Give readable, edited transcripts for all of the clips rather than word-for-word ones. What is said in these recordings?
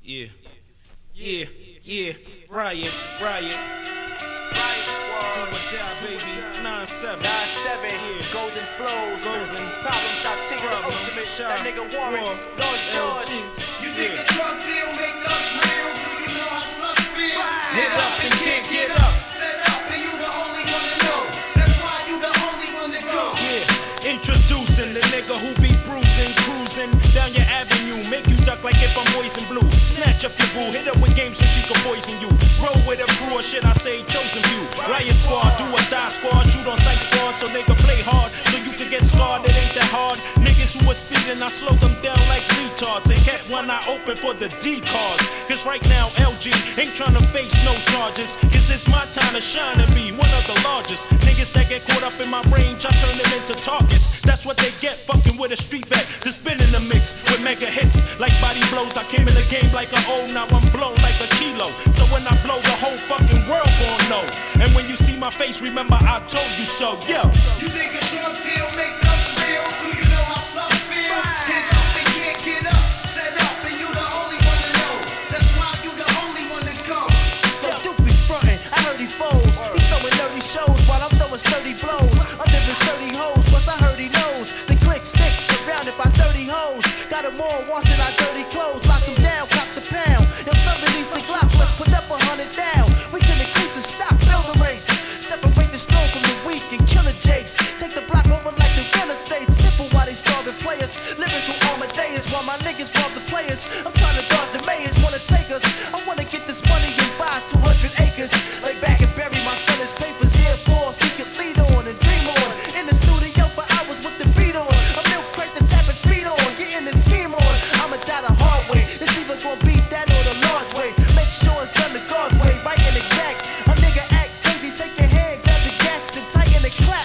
Yeah. Yeah, yeah, riot. Riot Squad. Do or die, baby. 9-7. 9-7, Yeah. Golden Flows, Golden. Problem Shot T, the Problem ultimate, Shot. that nigga Warren, War. Lord George. You think a drug deal make thugs real? Do you know how slugs feel? Hit up and can't get up. Set up and you the only one to know. That's why you the only one to go. Yeah, introducing the nigga who be bruising, cruising down your avenue, make you duck like if I'm poison blue. Snatch up your boo, hit her with game so she can poison you. Roll with a crew or shit, I say chosen few. Riot squad, do or die squad, shoot on sight squad, so nigga play hard, so you can get scarred. It ain't that hard. Niggas who are speeding, I slow them down like retards. They kept one eye open for the D cars. Cause right now LG ain't tryna face no charges. Cause it's my time to shine and be one of the largest. Niggas that get caught up in my range, I turn them into targets. That's what they get fucking with a street vet that's been in the mix with mega hits like body blows. I came in the game like an O, now I'm blown like a kilo. So when I blow, the whole fucking world gon' know. And when you see my face, remember I told you so. Yo, You think a drug deal make thugs real? Do you know how slugs feel? Hit up and can't get up. Set up and you the only one to know. That's why you the only one to go. Yo, Duke be frontin', I heard he foes. He's throwing nerdy shows while I'm throwing sturdy blows. Under his 30 hoes, plus I heard he knows. The click sticks surrounded by 30 hoes. Got them all washing our dirty clothes. Lock them down, cop the pound. Yo, some release the Glock, let's put up 100 down. We can increase the stock, build the rates. Separate the strong from the weak and killer jakes. Take the block over like the real estate. Simple while they starving players. Lyrical Armadeus while my niggas rob the players. I'm trying to dodge the mayors, wanna take us. I wanna get this money and buy 200 acres. Lay back and bury my son his papers. Therefore, he can lead on and dream on. In the studio for hours with the beat on. A milk crate to tap his feet on. Getting the scheme on. I'ma die the hard way. It's either gonna be that or the large way. Make sure it's done the God's way, right and exact. A nigga act crazy, take your hand, grab the gats, then tighten the clap.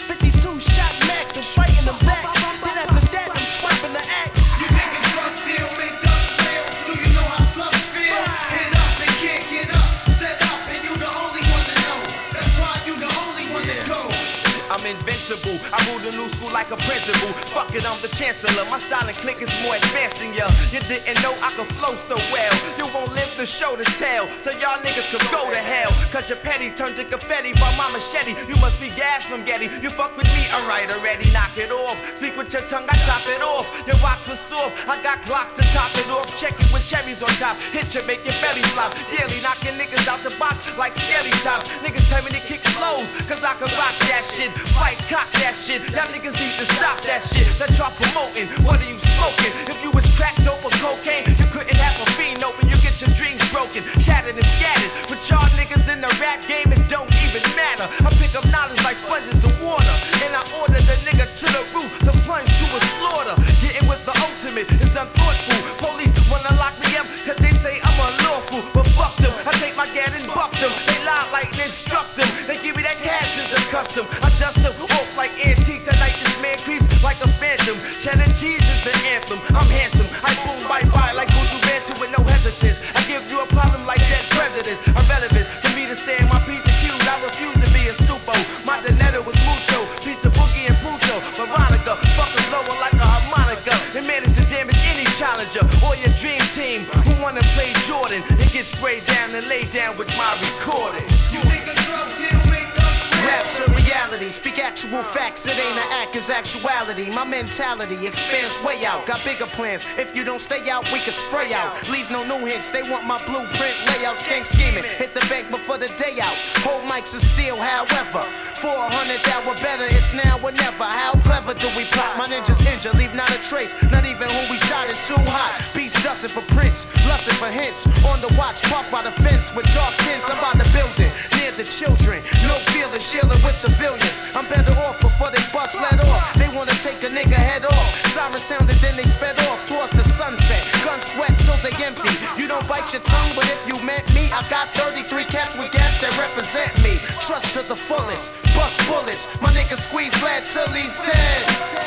52 shot Mac, then right in the back. Then after that, I'm swiping the act. You think a drug deal make thugs real? Do you know how slugs feel? Hit up and can't get up. Set up and you the only one to know. That's why you the only one to go. I'm invincible. I rule the new school like a principal. Fuck it, I'm the chancellor. My style and click is more advanced than ya. You didn't know I could flow so well. You won't live the show to tell. So y'all niggas could go to hell. Cause your petty turned to confetti by my machete. You must be gas from Getty. You fuck with me, alright already, knock it off. Speak with your tongue, I chop it off. Your rocks was soft, I got Glocks to top it off. Check it with cherries on top. Hit you, make your belly flop. Daily knocking niggas out the box like skelly tops. Niggas tell me to kick flows, cause I can rock that shit. Fight, cock that shit. Y'all niggas need to stop that shit. That y'all promoting, what are you smoking? If you was cracked dope or cocaine, you couldn't have a fiend open. You get your dreams broken, shattered and scattered. But y'all niggas in the rap game, it don't even matter. I pick up knowledge like sponges to water. And I order the nigga to the roof, the plunge to a slaughter. Getting with the ultimate is unthoughtful. Police wanna lock me up, cause they say I'm unlawful. But fuck them, I take my gat and buck them. They lie like they struck them. They give me that cash as the custom. I dust them off like antique. Tonight this man creeps like a phantom. Cheddar cheese is the anthem. I'm handsome. I boom bye like Gucci Bantu with no hesitance. I give you a problem like dead presidents. Irrelevant for me to stay in my pizza queue. I refuse to be a stupo. My Donetta was mucho. Pizza Boogie and Pucho. Veronica, fucking lower like a harmonica. They managed to damage any challenger or your dream team who wanna play Jordan and get sprayed down and laid down with my recording. You think a drug deal make thugs real? Raps are reality, speak actual facts. It ain't an act, it's actuality. My mentality expands way out. Got bigger plans. If you don't stay out, we can spray out. Leave no new hints. They want my blueprint layout. Gang scheming. Hit the bank before the day out. Hold mics of steel, however. 400 that were better. It's now or never. How clever do we plot? My ninjas injured, leave not a trace. Not even who we shot is too hot. Beats dusting for prints, lusting for hints. On the watch, parked by the fence with dark tints. I'm by the building, near the children. No feeling, shielding with civilians. I'm better off before they bust let off. They wanna take a nigga head off. Siren sounded, then they sped off towards the sunset. Guns sweat till they empty. You don't bite your tongue, but if you meant me, I got 33 cats with gas that represent me. Trust to the fullest, bust bullets. My nigga squeeze lead till he's dead.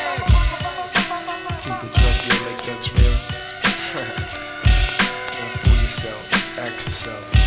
Think a drug deal make thugs real? Don't fool yourself, ask yourself.